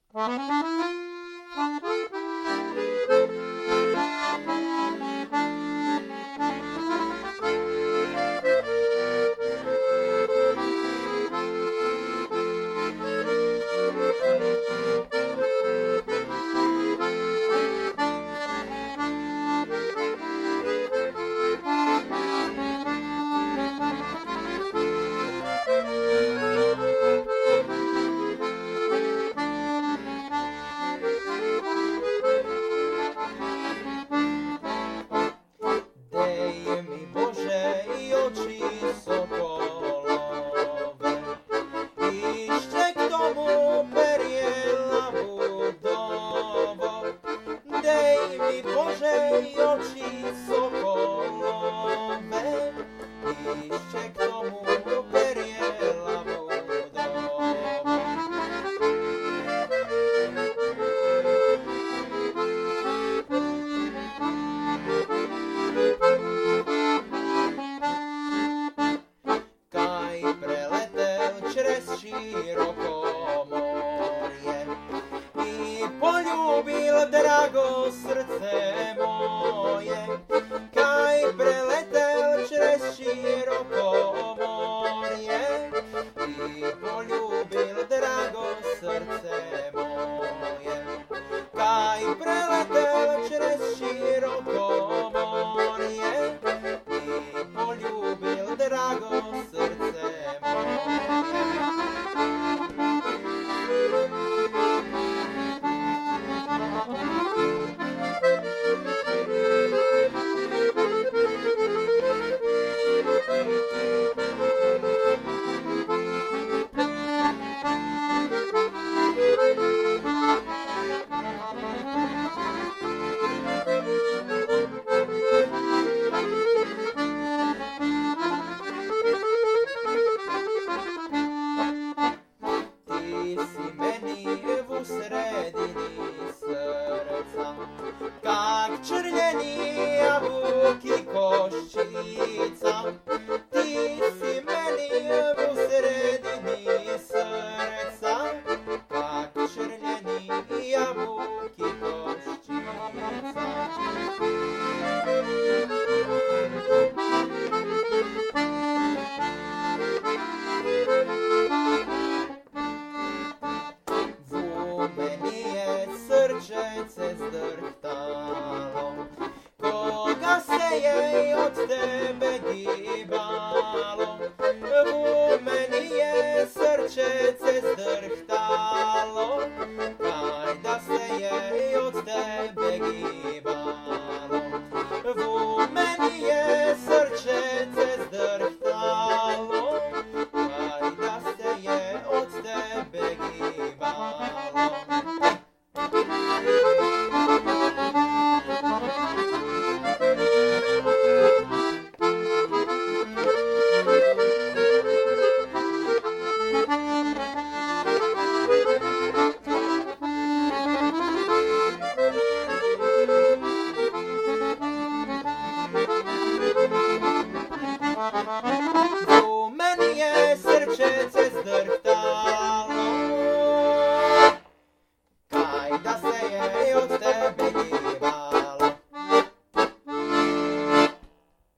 drago srce moje, kaj preletel čez široko morje i poljubil drago srce moje, kaj preletel čez široko morje i poljubil drago srce moje. Ti si meni u sredini srca, kak črnjeni jabuk i koščica. Ti si meni u sredini srca, kak črnjeni jabuk i koščica. Meni je srčece zdrhtalo, koga se je od tebe gibalo. U meni je srčece zdrhtalo, kaj da se je od tebe gibalo. U meni je srčece zdrhtalo, kaj da se je od tebe gibalo. Thank you.